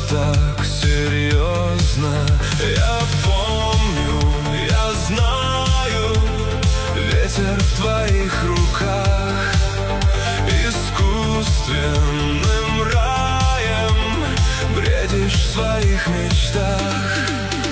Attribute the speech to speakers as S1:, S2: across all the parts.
S1: так серьезно. Я помню, я знаю, ветер в твоих руках искусственным раем бредишь в своих мечтах.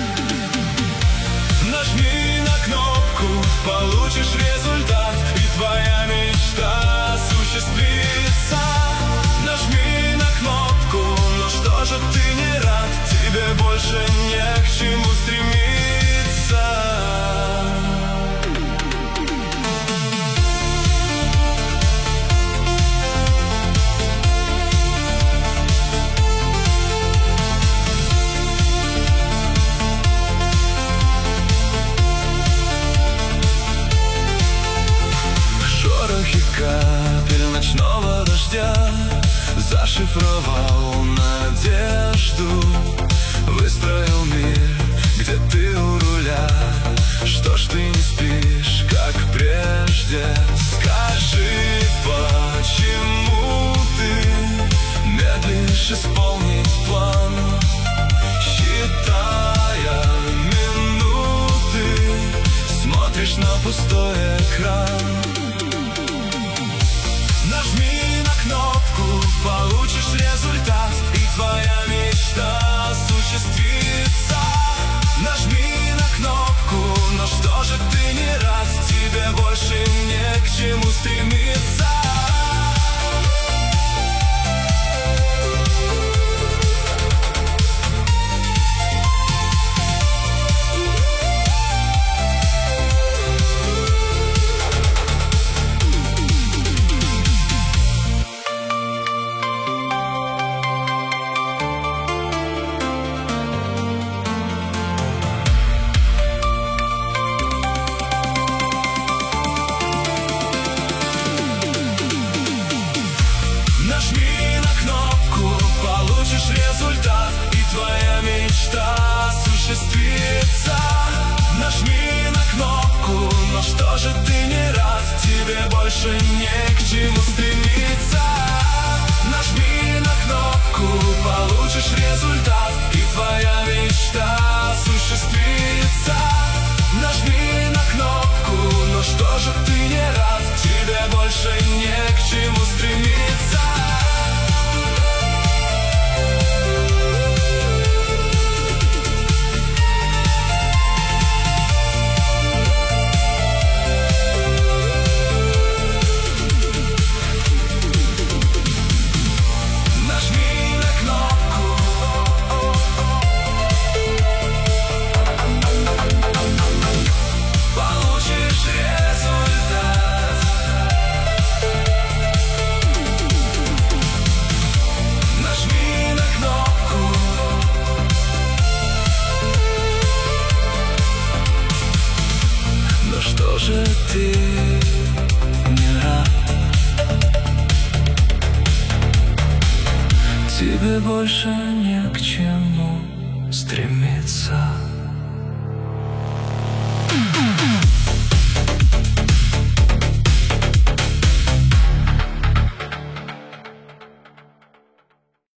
S1: Нажми на кнопку, получишь результат, и твоя мечта осуществится. Нажми на кнопку, но что же ты не рад? Тебе больше не к чему стремиться. Шорохи капель ночного дождя зашифровал надежду, выстроил мир, где ты у руля. Что ж ты не спишь, как прежде? Скажи, почему ты медлишь исполнить план, считая минуты, смотришь на пустой экран. Нажми на кнопку, получишь результат, и твоя мечта осуществится. Нажми на кнопку, но что же ты не рад? Тебе больше не к чему стремиться. Нажми на кнопку, получишь результат, и твоя мечта осуществится. Нажми на кнопку, но что же ты не рад? Тебе больше не к чему стремиться. Нажми на кнопку, получишь результат, и твоя мечта осуществится. Нажми на кнопку, но что же ты не рад? Тебе больше не к чему стремиться. Что же ты не рад? Тебе больше не к чему стремиться.